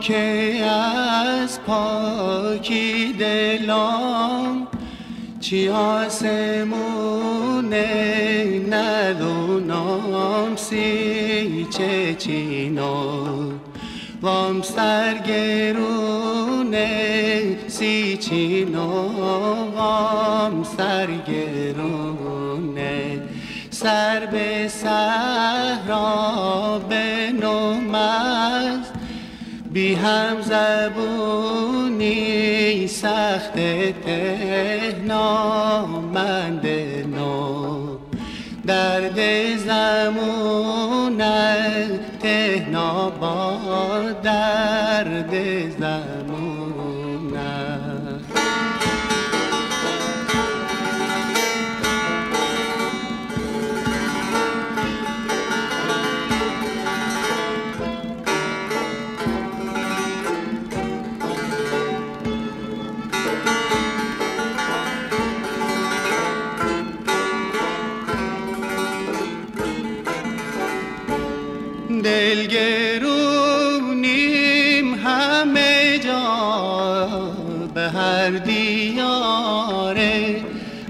که از پاکی دلم چی آسمونه ندونم سی چه چینا وام سرگرونه سی چینا وام سرگرونه سر به صحرا بنم از بی هم زبونی سخت تهنامند نو درد زمونه تهنا با درد زمونه دلگرونیم همه جا به هر دیاره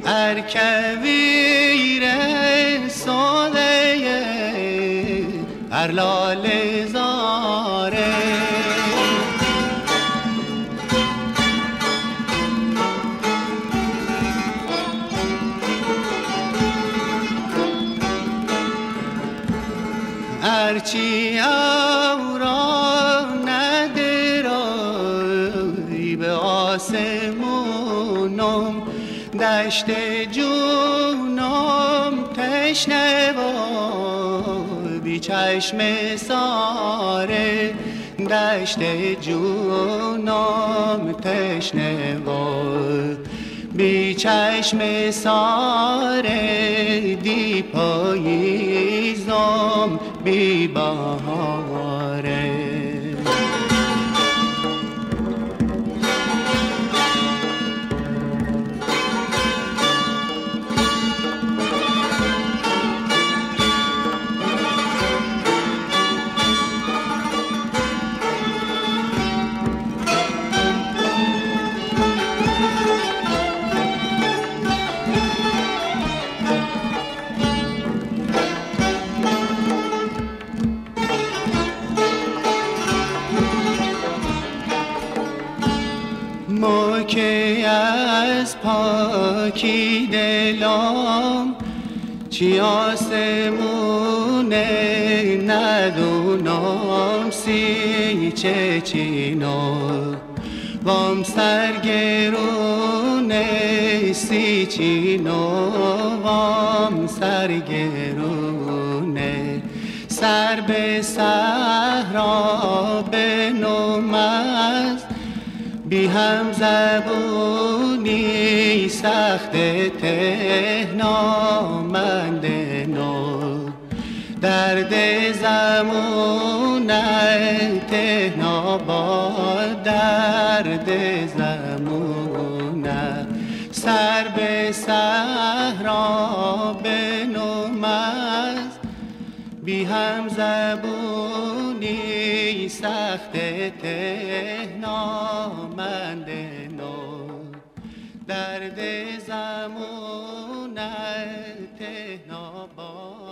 ارکویر ساده هر لاله زاره هرچی اورا ندرایی به آسمونم دشت جونم تشنه و بی چشم ساره دشت جونم تشنه و بی چشم ساره دی پاییزم بی بهاره ما که از پاکی دلم چی آسمونه ندونم سی چه چینا وام سرگرونه سی چینا وام سرگرونه سر به صحرا بنم از بی هم زبونی سخت تهنامند نو درد زمونه تهنا با درد زمونه سر به صحرا بنم از بی هم زبونی سخت تهنامند نو درد زمونه تهنا با